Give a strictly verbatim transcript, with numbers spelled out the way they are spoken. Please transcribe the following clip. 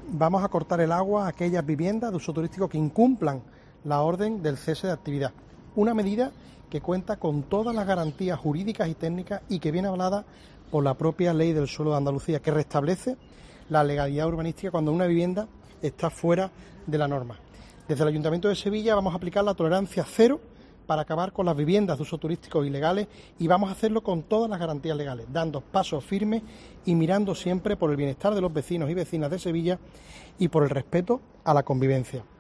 vamos a cortar el agua a aquellas viviendas de uso turístico que incumplan la orden del cese de actividad. Una medida que cuenta con todas las garantías jurídicas y técnicas y que viene avalada por la propia Ley del Suelo de Andalucía, que restablece la legalidad urbanística cuando una vivienda está fuera de la norma. Desde el Ayuntamiento de Sevilla vamos a aplicar la tolerancia cero para acabar con las viviendas de uso turístico ilegales y vamos a hacerlo con todas las garantías legales, dando pasos firmes y mirando siempre por el bienestar de los vecinos y vecinas de Sevilla y por el respeto a la convivencia.